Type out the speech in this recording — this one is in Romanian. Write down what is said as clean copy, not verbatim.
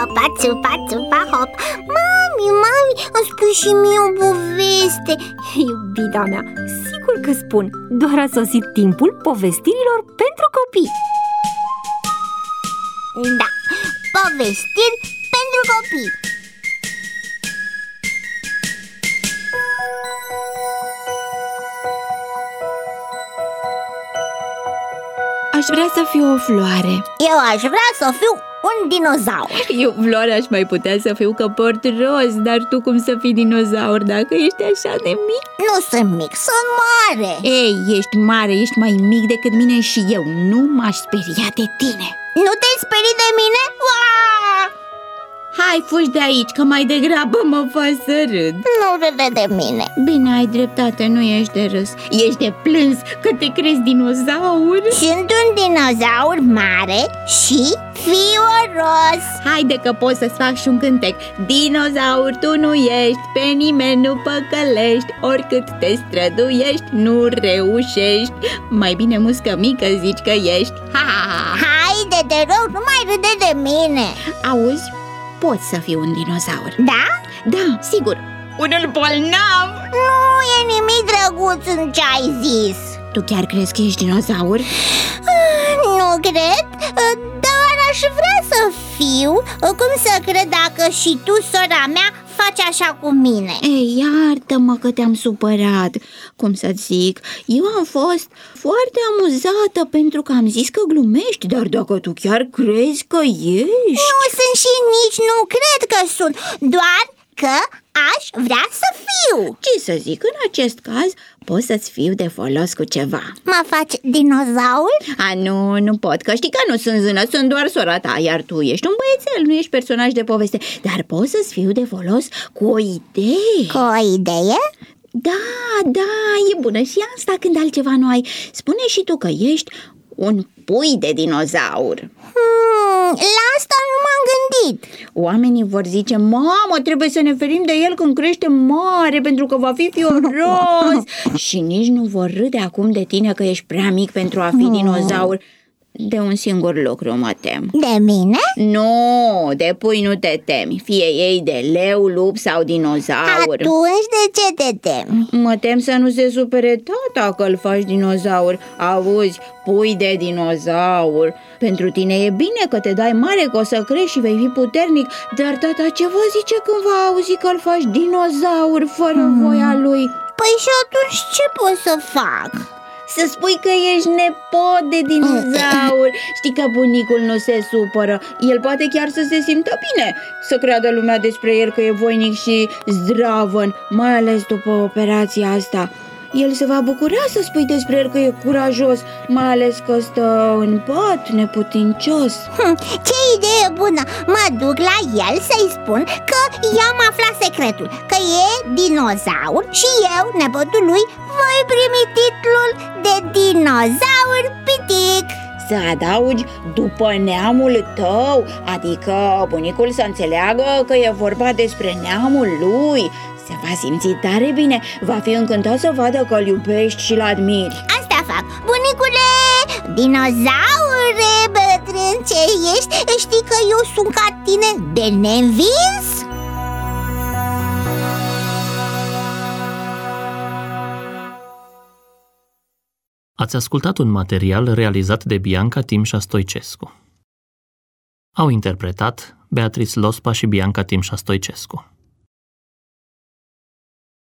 țupa, țupa, țupa, hop. Mami, îmi spui și mie o poveste. Iubita mea, sigur că spun. Doar a sosit timpul povestirilor pentru copii. Da, povestiri pentru copii. Aș vrea să fiu o floare. Eu aș vrea să fiu un dinozaur. Eu, floare, aș mai putea să fiu că port roz. Dar tu cum să fii dinozaur dacă ești așa de mic? Nu sunt mic, sunt mare. Ei, ești mare, ești mai mic decât mine și eu nu m-aș speria de tine. Nu te-ai sperit de mine? Uaa! Hai, fugi de aici, că mai degrabă mă faci să râd. Nu râde de mine. Bine, ai dreptate, nu ești de râs. Ești de plâns că te crezi dinozaur. Sunt un dinozaur mare și fioros. Haide că poți să-ți fac și un cântec. Dinozaur tu nu ești, pe nimeni nu păcălești, oricât te străduiești, nu reușești. Mai bine muscă mică zici că ești. Ha! Haide, te rog, nu mai râde de mine. Auzi? Poți să fii un dinozaur. Da? Da, sigur. Unul bolnav. Nu e nimic drăguț în ce ai zis. Tu chiar crezi că ești dinozaur? Nu cred, dar aș vrea să fiu. Cum să cred dacă și tu, sora mea, faci așa cu mine? Ei, iartă-mă că te-am supărat. Cum să-ți zic, eu am fost foarte amuzată pentru că am zis că glumești. Dar dacă tu chiar crezi că ești... Nu sunt și nici nu cred că sunt, doar că aș vrea să fiu. Ce să zic, în acest caz pot să-ți fiu de folos cu ceva. Mă faci dinozaur? Nu pot, că știi că nu sunt zână, sunt doar sora ta. Iar tu ești un băiețel, nu ești personaj de poveste. Dar pot să-ți fiu de folos cu o idee. Cu o idee? Da, e bună și asta când altceva nu ai. Spune și tu că ești un pui de dinozaur. La asta nu m-am gândit. Oamenii vor zice, mamă, trebuie să ne ferim de el când crește mare, pentru că va fi fioros. Și nici nu vor râde acum de tine că ești prea mic pentru a fi dinozaur. De un singur lucru mă tem. De mine? Nu, de pui nu te temi, fie ei de leu, lup sau dinozaur. Atunci de ce te temi? Mă tem să nu se supere tata că îl faci dinozaur. Auzi, pui de dinozaur. Pentru tine e bine că te dai mare, că o să crești și vei fi puternic. Dar tata ce vă zice când va auzi că îl faci dinozaur fără voia lui? Păi și atunci ce pot să fac? Să spui că ești nepot de dinozaur. Știi că bunicul nu se supără. El poate chiar să se simtă bine, să creadă lumea despre el că e voinic și zdravăn, mai ales după operația asta. El se va bucura să spui despre el că e curajos, mai ales că stă în pat neputincios. Ce idee bună! Mă duc la el să-i spun că i-am aflat secretul, că e dinozaur și eu, nepotul lui, voi primi titlul de dinozaur pitic. Să adaugi după neamul tău, adică bunicul să înțeleagă că e vorba despre neamul lui. Se va simți tare bine, va fi încântat să vadă că îl iubești și îl admiri. Asta fac, bunicule, dinozaure bătrân ce ești, știi că eu sunt ca tine de neînvins? Ați ascultat un material realizat de Bianca Timșa Stoicescu. Au interpretat Beatrice Lospa și Bianca Timșa Stoicescu.